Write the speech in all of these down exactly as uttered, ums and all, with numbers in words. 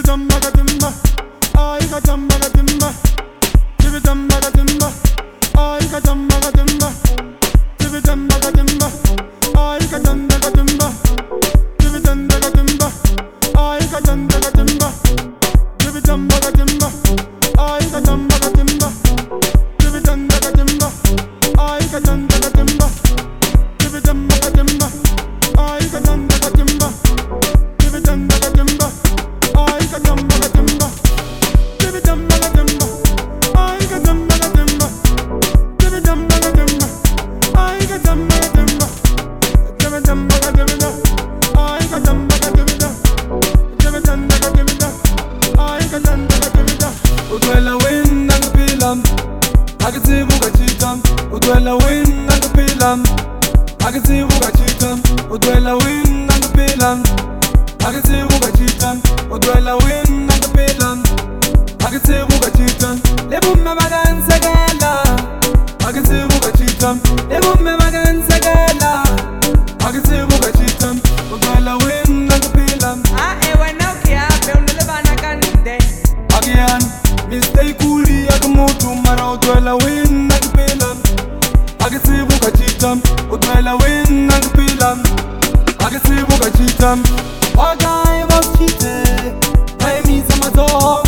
Akitibuka chitam, udwela win nangapilam. Akitibuka chitam, udwela win nangapilam. Akitibuka chitam, udwela win nangapilam. Akitibuka chitam, lebume bagansagala. Akitibuka chitam, lebume bagansagala. Akitibuka chitam, udwela win nangapilam. Ah, ewa nokia, peunule bana kande. Again, mistake kuli akamutu mara udwela win nangapilam. Akitibuka chitam, udwela win nangapilam. Akitibuka chitam, wagai was chite, pay me some dog.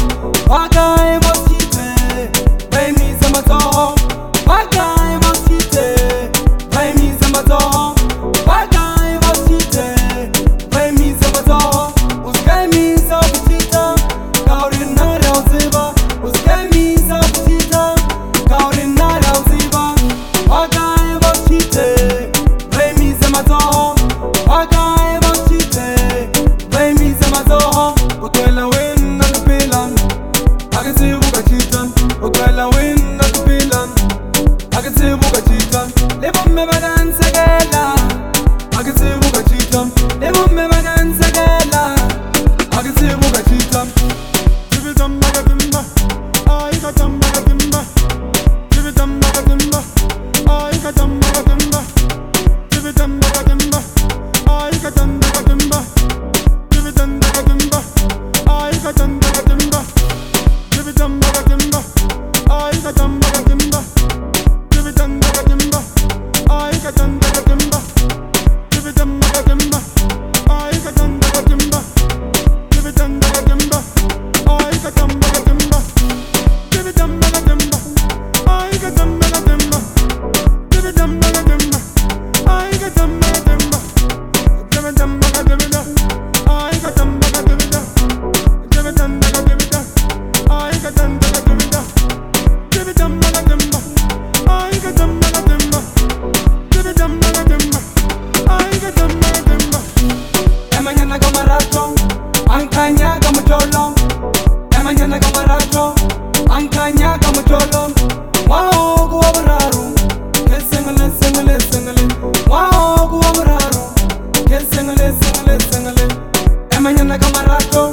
Wagai was chite, pay me some dog. Wagai was chite, pay me some dog. Wagai was chite, pay me some dog. Uskai me so chita, kaurin na rauziba. Uskai me so chita, kaurin na rauziba. Wagai was chite, pay me some dog. Wagai was chite, pay me some dog. Udwela win nangapilam. Akitibuka chitam, udwela win nangapilam. Akitibuka chitam, lebume bagansagala. Akitibuka chitam, lebume bagansagala. Akitibuka chitam, tibitam bagatimba, ay katam bagatimba. Tibitam bagatimba, ay katam bagatimba. Tibitam bagatimba, ay katam bagatimba. Tibitam bagatimba, ay katam bagatimba. Tibitam bagatimba, ay katam bagatimba. Tibitam bagatimba, ay katam bagatimba. Tibitam bagatimba, ay katam bagatimba. Tibitam bagatimba, ay katam bagatimba. Tibitam bagatimba, ay katam bagatimba. Tibitam bagatimba, ay katam bagatimba. Tibitam bagatimba, ay katam bagatimba. Tibitam bagatimba, ay katam bagatimba. Tibitam bagatimba, ay katam bagatimba. Tibitam bagatimba, ay katam bagatimba. Emanyana kamarato, angkanya kamujolong. Emanyana kamarato, angkanya kamujolong. Wow, gua beraru, kesengele sengele sengele. Wow, gua beraru, kesengele sengele sengele. Emanyana kamarato.